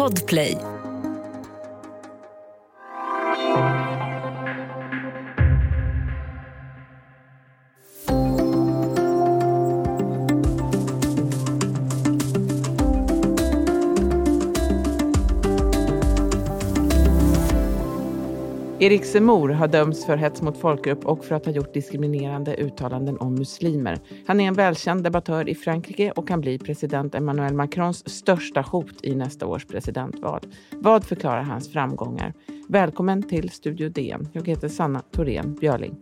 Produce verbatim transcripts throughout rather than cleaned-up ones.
Podplay. Erik Zemmour har dömts för hets mot folkgrupp och för att ha gjort diskriminerande uttalanden om muslimer. Han är en välkänd debattör i Frankrike och kan bli president Emmanuel Macrons största hot i nästa års presidentval. Vad förklarar hans framgångar? Välkommen till Studio D N. Jag heter Sanna Thorén Björling.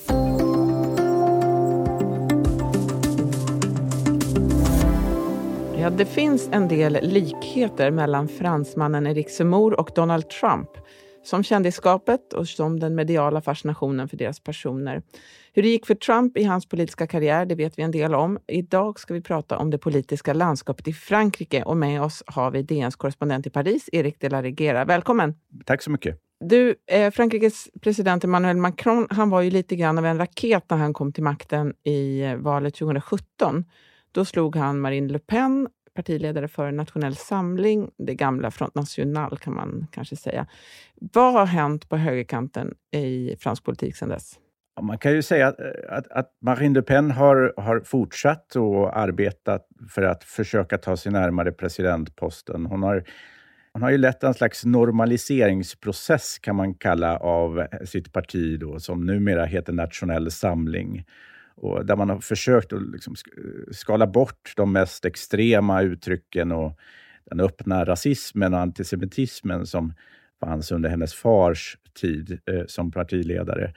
Ja, det finns en del likheter mellan fransmannen Erik Zemmour och Donald Trump. Som kändisskapet och som den mediala fascinationen för deras personer. Hur det gick för Trump i hans politiska karriär, det vet vi en del om. Idag ska vi prata om det politiska landskapet i Frankrike och med oss har vi D N:s korrespondent i Paris, Eric de la Regera. Välkommen! Tack så mycket. Du, eh, Frankrikes president Emmanuel Macron, han var ju lite grann av en raket när han kom till makten i eh, valet tjugohundrasjutton. Då slog han Marine Le Pen, partiledare för Nationell samling, det gamla Front National kan man kanske säga. Vad har hänt på högerkanten i fransk politik sedan dess? Man kan ju säga att, att, att Marine Le Pen har, har fortsatt och arbetat för att försöka ta sig närmare presidentposten. Hon har, hon har ju lett en slags normaliseringsprocess kan man kalla av sitt parti då, som numera heter Nationell samling. Och där man har försökt att liksom skala bort de mest extrema uttrycken och den öppna rasismen och antisemitismen som fanns under hennes fars tid eh, som partiledare.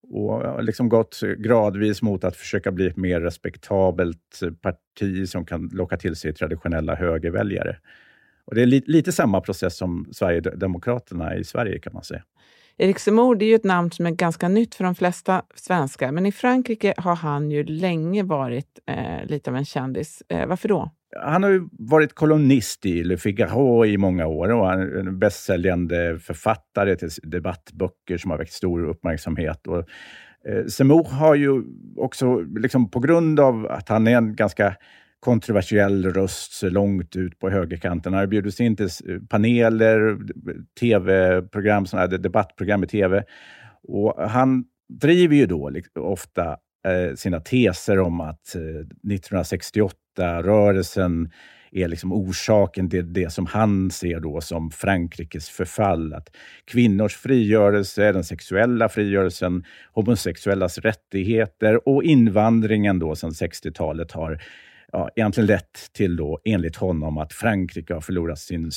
Och liksom gått gradvis mot att försöka bli ett mer respektabelt parti som kan locka till sig traditionella högerväljare. Och det är li- lite samma process som Sverigedemokraterna i Sverige kan man säga. Erik Zemmour, det är ju ett namn som är ganska nytt för de flesta svenskar. Men i Frankrike har han ju länge varit eh, lite av en kändis. Eh, varför då? Han har ju varit kolumnist i Le Figaro i många år och han är en bästsäljande författare till debattböcker som har väckt stor uppmärksamhet. Och, eh, Zemmour har ju också, liksom, på grund av att han är en ganska kontroversiell röst långt ut på högerkanten. Han har bjudits in till paneler, tv-program, sådana här debattprogram i tv. Och han driver ju då liksom ofta eh, sina teser om att eh, nittonhundrasextioåtta-rörelsen är liksom orsaken till det som han ser då som Frankrikes förfall. Att kvinnors frigörelse, den sexuella frigörelsen, homosexuellas rättigheter och invandringen då sedan sextiotalet har ja, egentligen lett till då, enligt honom, att Frankrike har förlorat sin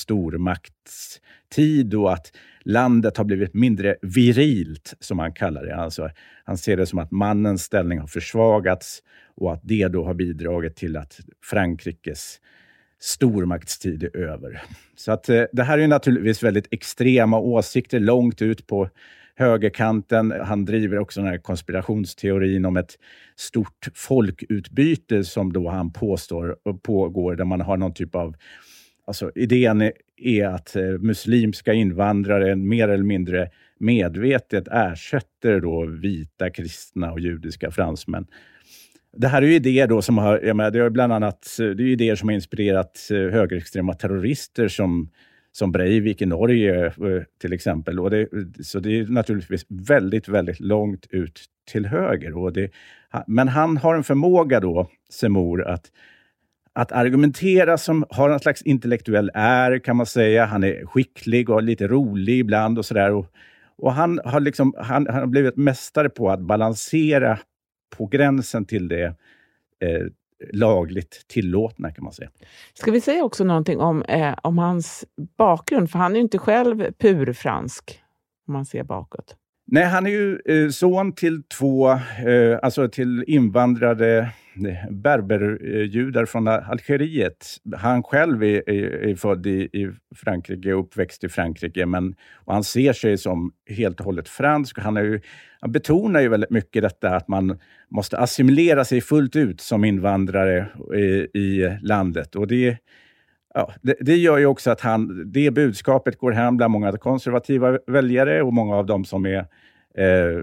stormaktstid och att landet har blivit mindre virilt, som han kallar det. Alltså, han ser det som att mannens ställning har försvagats och att det då har bidragit till att Frankrikes stormaktstid är över. Så att eh, det här är naturligtvis väldigt extrema åsikter långt ut på högerkanten. Han driver också den här konspirationsteorin om ett stort folkutbyte som då han påstår pågår, där man har någon typ av, alltså idén är att muslimska invandrare mer eller mindre medvetet ersätter då vita kristna och judiska fransmän. Det här är ju idéer då som har, jag menar, det är bland annat det är idéer som har inspirerat högerextrema terrorister som som Breivik i Norge till exempel. Och det, så det är naturligtvis väldigt, väldigt långt ut till höger. Och det, men han har en förmåga då, Zemmour, att, att argumentera som har en slags intellektuell är, kan man säga. Han är skicklig och lite rolig ibland och sådär. Och, och han, har liksom, han, han har blivit mästare på att balansera på gränsen till det eh, lagligt tillåtna, kan man säga. Ska vi säga också någonting om, eh, om hans bakgrund? För han är ju inte själv purfransk, om man ser bakåt. Nej, han är ju eh, son till två, eh, alltså till invandrade eh, berberjudar från Algeriet. Han själv är, är, är född i, i Frankrike och uppväxt i Frankrike, men och han ser sig som helt och hållet fransk. Han, är ju, han betonar ju väldigt mycket detta att man måste assimilera sig fullt ut som invandrare i, i landet. Och det Ja, det, det gör ju också att han, det budskapet går hem bland många konservativa väljare och många av dem som är eh,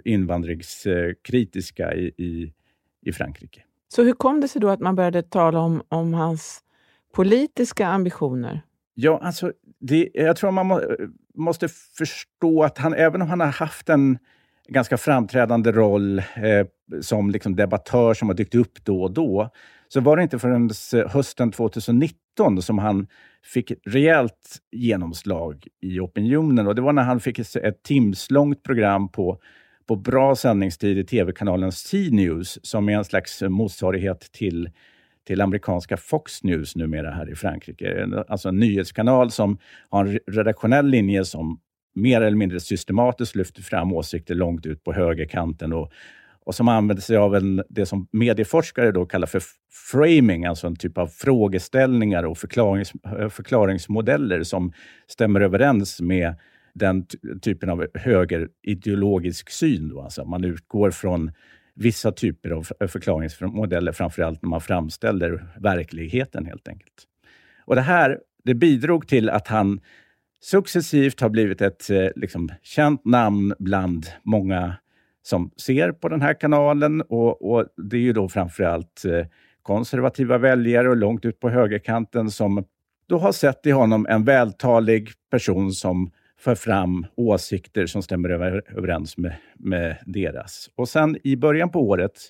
invandringskritiska i, i, i Frankrike. Så hur kom det sig då att man började tala om, om hans politiska ambitioner? Ja, alltså det, jag tror man må, måste förstå att han, även om han har haft en ganska framträdande roll eh, som liksom debattör som har dykt upp då och då, så var det inte förrän hösten tjugonitton som han fick rejält genomslag i opinionen. Och det var när han fick ett timslångt program på, på bra sändningstid i tv-kanalen C-News, som är en slags motsvarighet till, till amerikanska Fox News numera här i Frankrike. Alltså en nyhetskanal som har en redaktionell linje som mer eller mindre systematiskt lyfter fram åsikter långt ut på högerkanten och, och som använder sig av en, det som medieforskare då kallar för framing, alltså en typ av frågeställningar och förklarings, förklaringsmodeller som stämmer överens med den ty- typen av högerideologisk syn. Då. Alltså man utgår från vissa typer av förklaringsmodeller, framförallt när man framställer verkligheten helt enkelt. Och det här, det bidrog till att han successivt har blivit ett eh, liksom, känt namn bland många som ser på den här kanalen. Och, och det är ju då framförallt eh, konservativa väljare och långt ut på högerkanten som då har sett i honom en vältalig person som för fram åsikter som stämmer över, överens med, med deras. Och sen i början på året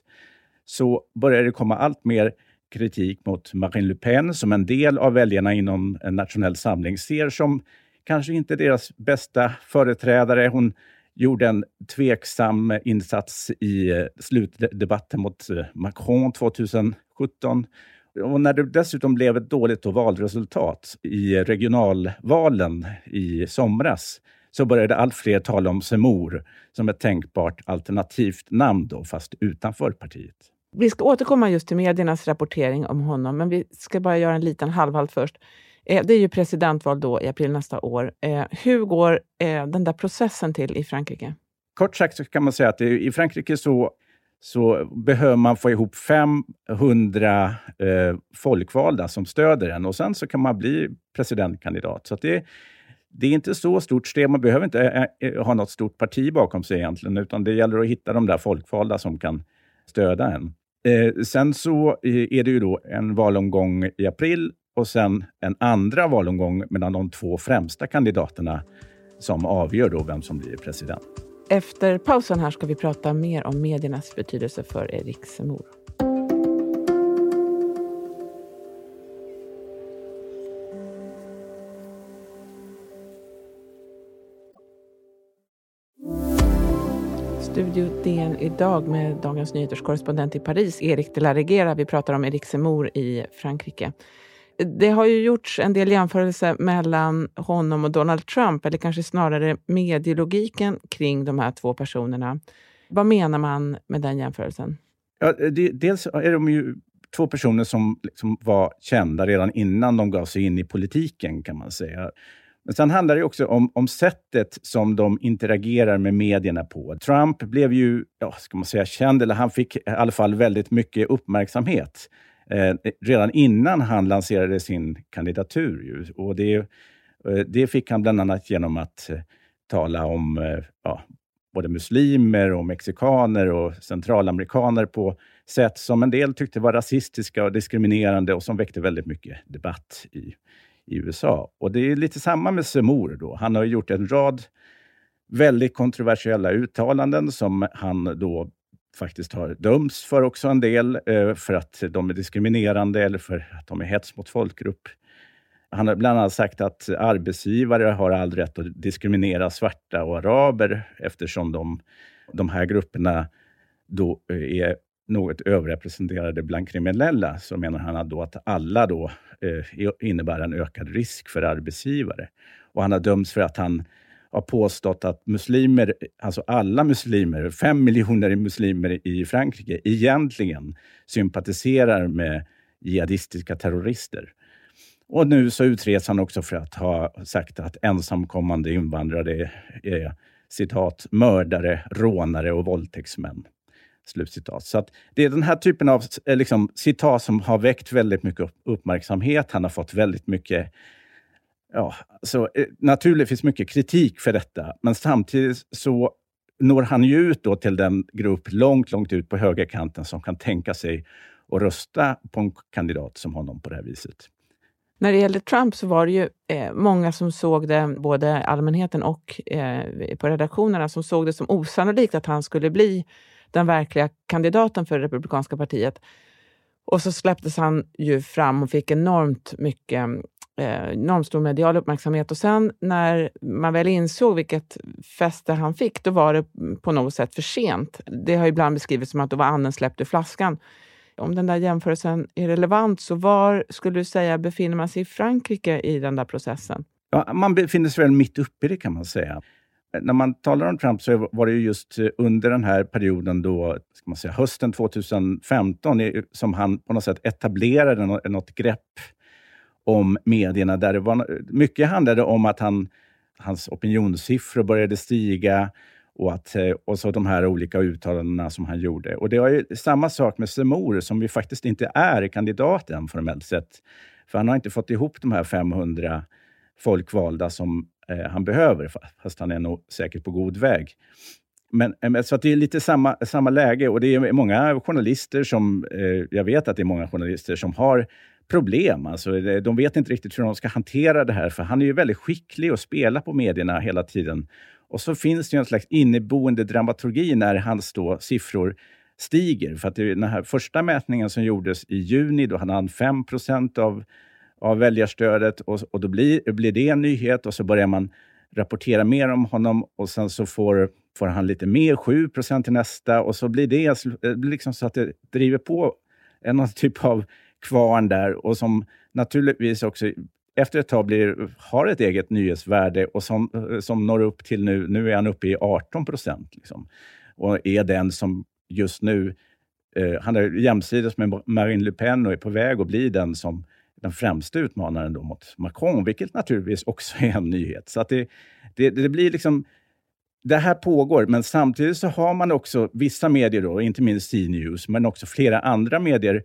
så börjar det komma allt mer kritik mot Marine Le Pen som en del av väljarna inom en nationell samling ser som kanske inte deras bästa företrädare. Hon gjorde en tveksam insats i slutdebatten mot Macron tjugosjutton. Och när det dessutom blev ett dåligt valresultat i regionalvalen i somras så började allt fler tala om Zemmour som ett tänkbart alternativt namn då, fast utanför partiet. Vi ska återkomma just till mediernas rapportering om honom, men vi ska bara göra en liten halvhalt först. Det är ju presidentval då i april nästa år. Hur går den där processen till i Frankrike? Kort sagt så kan man säga att i Frankrike så, så behöver man få ihop femhundra eh, folkvalda som stöder en. Och sen så kan man bli presidentkandidat. Så att det, det är inte så stort steg. Man behöver inte eh, ha något stort parti bakom sig egentligen. Utan det gäller att hitta de där folkvalda som kan stödja en. Eh, sen så är det ju då en valomgång i april. Och sen en andra valomgång mellan de två främsta kandidaterna som avgör då vem som blir president. Efter pausen här ska vi prata mer om mediernas betydelse för Eric Zemmour. Studio D N idag med Dagens Nyheters korrespondent i Paris, Erik de la Regera. Vi pratar om Eric Zemmour i Frankrike. Det har ju gjorts en del jämförelser mellan honom och Donald Trump, eller kanske snarare medielogiken kring de här två personerna. Vad menar man med den jämförelsen? Ja, det, dels är de ju två personer som liksom var kända redan innan de gav sig in i politiken, kan man säga. Men sen handlar det också om, om sättet som de interagerar med medierna på. Trump blev ju, ja, ska man säga, känd, eller han fick i alla fall väldigt mycket uppmärksamhet Eh, redan innan han lanserade sin kandidatur. Ju. Och det, eh, det fick han bland annat genom att eh, tala om eh, ja, både muslimer och mexikaner och centralamerikaner på sätt som en del tyckte var rasistiska och diskriminerande och som väckte väldigt mycket debatt i, i U S A. Och det är lite samma med Zemmour då. Han har gjort en rad väldigt kontroversiella uttalanden som han då faktiskt har dömts för också en del eh, för att de är diskriminerande eller för att de är hets mot folkgrupp. Han har bland annat sagt att arbetsgivare har all rätt att diskriminera svarta och araber eftersom de, de här grupperna då är något överrepresenterade bland kriminella. Så menar han då att alla då eh, innebär en ökad risk för arbetsgivare. Och han har dömts för att han har påstått att muslimer, alltså alla muslimer, fem miljoner muslimer i Frankrike egentligen sympatiserar med jihadistiska terrorister. Och nu så utreds han också för att ha sagt att ensamkommande invandrare är citat mördare, rånare och våldtäktsmän. Slutcitat. Så att det är den här typen av liksom, citat som har väckt väldigt mycket uppmärksamhet. Han har fått väldigt mycket Ja, så naturligtvis mycket kritik för detta. Men samtidigt så når han ju ut då till den grupp långt, långt ut på högerkanten som kan tänka sig att rösta på en kandidat som honom på det här viset. När det gällde Trump så var det ju eh, många som såg det, både allmänheten och eh, på redaktionerna, som såg det som osannolikt att han skulle bli den verkliga kandidaten för det republikanska partiet. Och så släpptes han ju fram och fick enormt mycket, eh, enormt stor medial uppmärksamhet. Och sen när man väl insåg vilket fäste han fick, då var det på något sätt för sent. Det har ibland beskrivits som att då var anden släppt ur flaskan. Om den där jämförelsen är relevant, så var skulle du säga befinner man sig i Frankrike i den där processen? Ja, man befinner sig väl mitt uppe i det, kan man säga. När man talar om Trump så var det ju just under den här perioden då, ska man säga, hösten tjugohundrafemton som han på något sätt etablerade något grepp om medierna. Där det var, mycket handlade om att han, hans opinionssiffror började stiga och, att, och så de här olika uttalandena som han gjorde. Och det var ju samma sak med Zemmour, som ju faktiskt inte är kandidaten formellt sett. För han har inte fått ihop de här femhundra folkvalda som eh, han behöver, fast han är nog säkert på god väg. Men, eh, så att det är lite samma, samma läge, och det är många journalister som, eh, jag vet att det är många journalister som har problem. Alltså, de vet inte riktigt hur de ska hantera det här, för han är ju väldigt skicklig och spelar på medierna hela tiden. Och så finns det ju en slags inneboende dramaturgi när hans då siffror stiger. För att det är den här första mätningen som gjordes i juni, då hade han fem procent av, av väljarstödet. Och, och då blir, blir det en nyhet, och så börjar man rapportera mer om honom. Och sen så får, får han lite mer, sju procent till nästa. Och så blir det, det blir liksom så att det driver på en typ av kvarn där. Och som naturligtvis också efter ett tag blir, har ett eget nyhetsvärde, och som, som når upp till nu, nu är han uppe i arton procent. Liksom. Och är den som just nu, eh, han är jämsides med Marine Le Pen och är på väg att bli den som den främsta utmanaren då mot Macron, vilket naturligtvis också är en nyhet. Så att det, det, det blir liksom, det här pågår, men samtidigt så har man också vissa medier då, inte minst C-News, men också flera andra medier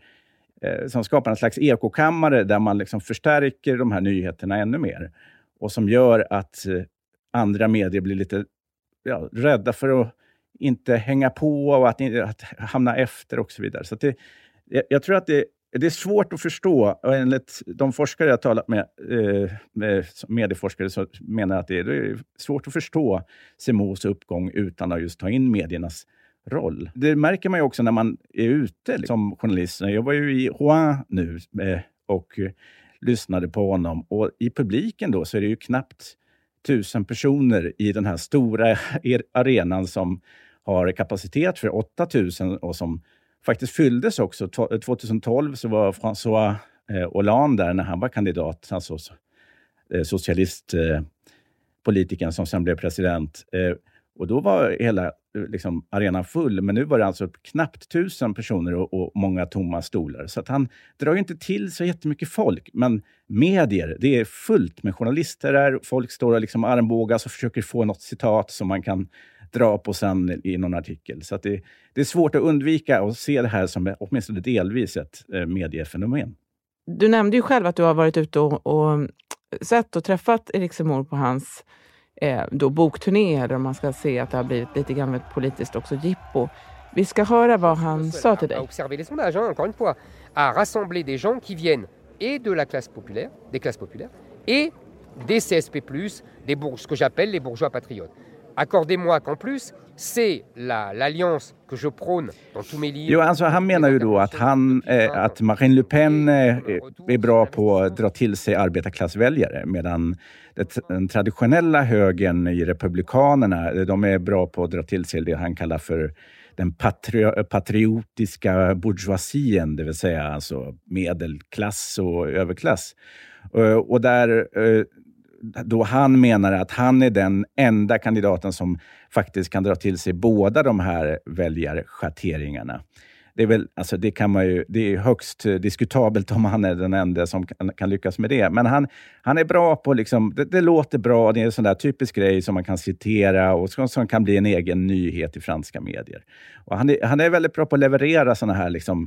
som skapar en slags ekokammare där man liksom förstärker de här nyheterna ännu mer. Och som gör att andra medier blir lite ja, rädda för att inte hänga på och att, att hamna efter och så vidare. Så att det, jag tror att det, det är svårt att förstå. Och enligt de forskare jag talat med, eh, med medieforskare, så menar att det är, det är svårt att förstå Zemmours uppgång utan att just ta in mediernas roll. Det märker man ju också när man är ute som journalist. Jag var ju i Rouen nu eh, och eh, lyssnade på honom. Och i publiken då så är det ju knappt tusen personer i den här stora arenan som har kapacitet för åtta tusen och som faktiskt fylldes också. tjugohundratolv så var François eh, Hollande där när han var kandidat, alltså eh, socialistpolitiken eh, som sen blev president. Eh, Och då var hela liksom, arenan full. Men nu var det alltså knappt tusen personer och, och många tomma stolar. Så att han drar ju inte till så jättemycket folk. Men medier, det är fullt med journalister där. Folk står och liksom armbågas och försöker få något citat som man kan dra på sen i någon artikel. Så att det, det är svårt att undvika och se det här som åtminstone delvis ett eh, mediefenomen. Du nämnde ju själv att du har varit ute och, och sett och träffat Eric Zemmour på hans Eh, då bokturné, eller om man ska se att det har blivit lite grann ett politiskt också jippo. Vi ska höra vad han sa till dig. Observer les sondages, hein, encore une fois, à rassembler des gens qui viennent et de la classe populaire, des classes populaires, et des C S P plus, des bourg- ce que j'appelle les bourgeois patriotes. Accordez-moi qu'en plus, c'est la, l'alliance que je prône dans tous mes livres. Jo, alltså han menar ju då att, han, eh, att Marine Le Pen eh, är bra på att dra till sig arbetarklassväljare, medan det, den traditionella högern i republikanerna, de är bra på att dra till sig det han kallar för den patri- patriotiska bourgeoisien, det vill säga alltså medelklass och överklass. Uh, och där... Uh, då han menar att han är den enda kandidaten som faktiskt kan dra till sig båda de här väljarschatteringarna. Det är väl, alltså det kan man ju, det är högst diskutabelt om han är den enda som kan, kan lyckas med det. Men han, han är bra på liksom, det, det låter bra, det är en sån där typisk grej som man kan citera och som, som kan bli en egen nyhet i franska medier. Och han är, han är väldigt bra på att leverera såna här liksom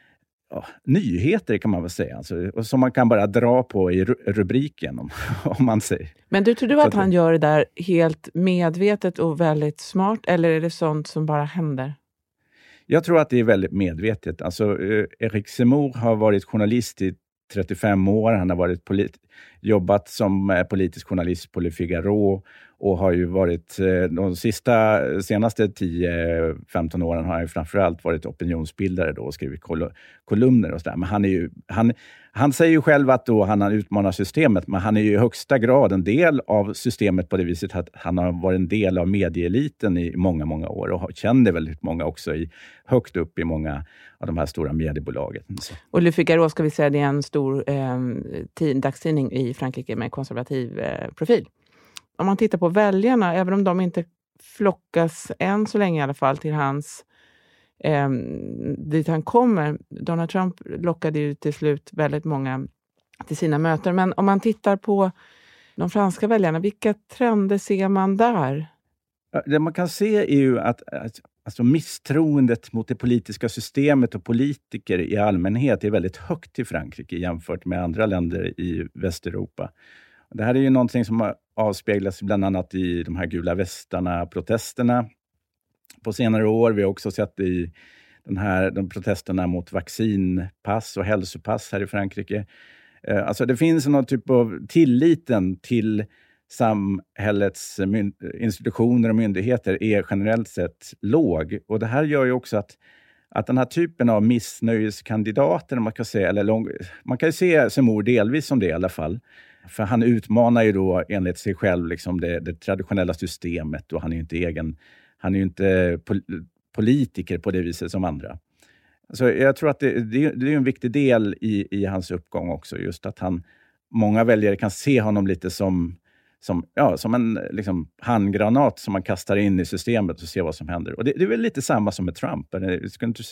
ja, nyheter kan man väl säga. Alltså, som man kan bara dra på i rubriken om, om man säger. Men du tror du att, att han gör det där helt medvetet och väldigt smart, eller är det sånt som bara händer? Jag tror att det är väldigt medvetet. Alltså, eh, Eric Zemmour har varit journalist i trettiofem år. Han har varit polit- jobbat som politisk journalist på Le Figaro och har ju varit de sista, senaste tio femton åren har han ju framförallt varit opinionsbildare då och skrivit kol- kolumner och sådär. Men han är ju, han, han säger ju själv att då han har utmanat systemet, men han är ju i högsta grad en del av systemet på det viset att han har varit en del av medieeliten i många, många år och kände väldigt många också i, högt upp i många av de här stora mediebolagen. Så. Och Le Figaro ska vi säga, det är en stor eh, tid, dagstidning i Frankrike med konservativ eh, profil. Om man tittar på väljarna, även om de inte flockas än så länge i alla fall till hans, eh, dit han kommer. Donald Trump lockade ju till slut väldigt många till sina möten. Men om man tittar på de franska väljarna, vilka trender ser man där? Det man kan se är ju att alltså misstroendet mot det politiska systemet och politiker i allmänhet är väldigt högt i Frankrike jämfört med andra länder i Västeuropa. Det här är ju någonting som har avspeglats bland annat i de här gula västarna-protesterna på senare år. Vi har också sett i den här, de protesterna mot vaccinpass och hälsopass här i Frankrike. Alltså det finns någon typ av tilliten till samhällets institutioner och myndigheter är generellt sett låg. Och det här gör ju också att, att den här typen av missnöjeskandidater, man kan säga, eller lång, man kan ju se Zemmour delvis som det i alla fall. För han utmanar ju då enligt sig själv liksom det, det traditionella systemet och han är ju inte egen, han är ju inte pol, politiker på det viset som andra. Så jag tror att det, det, det är en viktig del i, i hans uppgång också, just att han, många väljare kan se honom lite som Som, ja, som en liksom, handgranat som man kastar in i systemet och ser vad som händer. Och det, det är väl lite samma som med Trump. Eller, ska inte,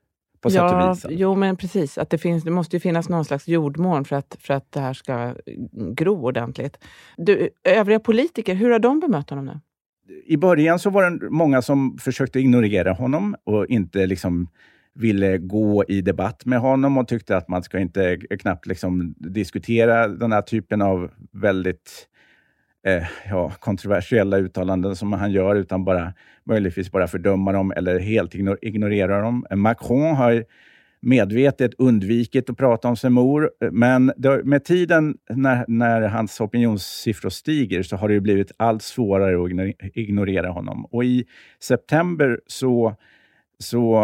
på sätt och vis. Jo, men precis. Att det, finns, det måste ju finnas någon slags jordmån för att, för att det här ska gro ordentligt. Du, övriga politiker, hur har de bemött honom nu? I början så var det många som försökte ignorera honom och inte liksom ville gå i debatt med honom och tyckte att man ska inte knappt liksom diskutera den här typen av väldigt Eh, ja, kontroversiella uttalanden som han gör utan bara möjligtvis bara fördöma dem eller helt ignor- ignorera dem. Macron har medvetet undvikit att prata om Zemmour, men det, med tiden när, när hans opinionssiffror stiger så har det ju blivit allt svårare att ignor- ignorera honom. Och i september så Så,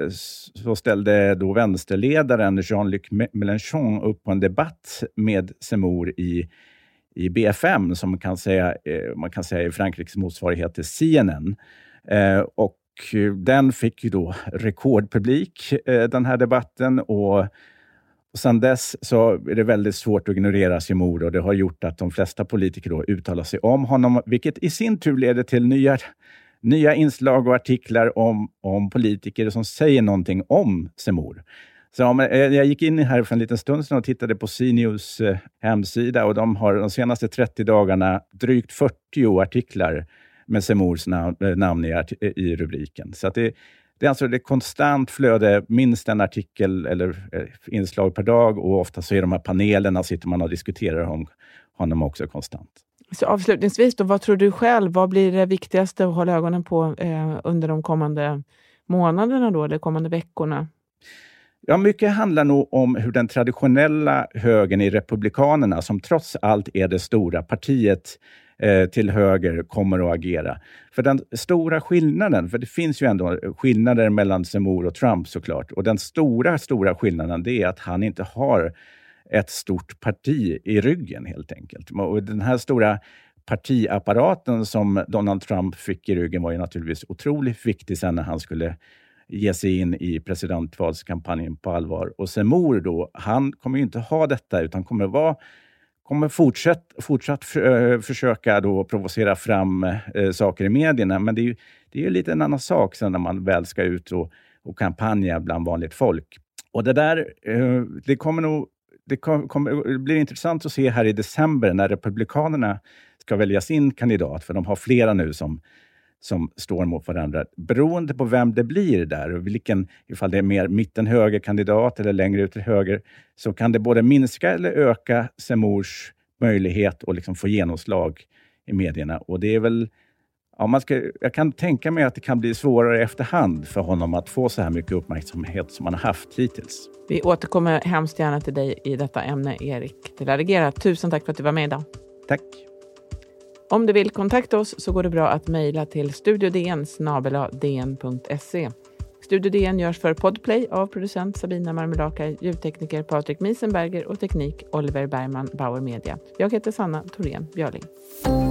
så ställde då vänsterledaren Jean-Luc Mélenchon upp på en debatt med Zemmour i i B F M som man kan säga, man kan säga är Frankrikes motsvarighet till C N N. Eh, och den fick ju då rekordpublik, eh, den här debatten. Och, och sedan dess så är det väldigt svårt att ignorera Zemmour och det har gjort att de flesta politiker då uttalar sig om honom, vilket i sin tur leder till nya, nya inslag och artiklar om, om politiker som säger någonting om Zemmour. Så jag gick in här för en liten stund sedan och tittade på C-News hemsida och de har de senaste trettio dagarna drygt fyrtio artiklar med Zemmours namn, namn i, i rubriken. Så att det, det är alltså det konstant flöde, minst en artikel eller inslag per dag och ofta så är de här panelerna sitter man och diskuterar om honom också konstant. Så avslutningsvis då, vad tror du själv, vad blir det viktigaste att hålla ögonen på eh, under de kommande månaderna då, eller kommande veckorna? Ja, mycket handlar nog om hur den traditionella högern i Republikanerna, som trots allt är det stora partiet eh, till höger, kommer att agera. För den stora skillnaden, för det finns ju ändå skillnader mellan Zemmour och Trump såklart. Och den stora, stora skillnaden det är att han inte har ett stort parti i ryggen helt enkelt. Och den här stora partiapparaten som Donald Trump fick i ryggen var ju naturligtvis otroligt viktig sen när han skulle ge sig in i presidentvalskampanjen på allvar. Och Zemmour då, han kommer ju inte ha detta utan kommer vara kommer fortsatt, fortsatt för, försöka då provocera fram eh, saker i medierna. Men det är ju det är ju lite en annan sak sen när man väl ska ut och, och kampanja bland vanligt folk. Och det där, eh, det kommer nog det, kom, kommer, det blir intressant att se här i december när Republikanerna ska välja sin kandidat. För de har flera nu som som står mot varandra. Beroende på vem det blir där och vilken, ifall det är mer mitten-höger-kandidat eller längre ut till höger, så kan det både minska eller öka Zemmours möjlighet att liksom få genomslag i medierna. Och det är väl Ja, man ska, jag kan tänka mig att det kan bli svårare efterhand för honom att få så här mycket uppmärksamhet som han har haft hittills. Vi återkommer hemskt gärna till dig i detta ämne, Erik de la Reguera. Tusen tack för att du var med idag. Tack. Om du vill kontakta oss så går det bra att mejla till studiodn snabel-a dn punkt se. Studio D N görs för Podplay av producent Sabina Marmelaka, ljudtekniker Patrik Miesenberger och teknik Oliver Bergman, Bauer Media. Jag heter Sanna Thorén Björling.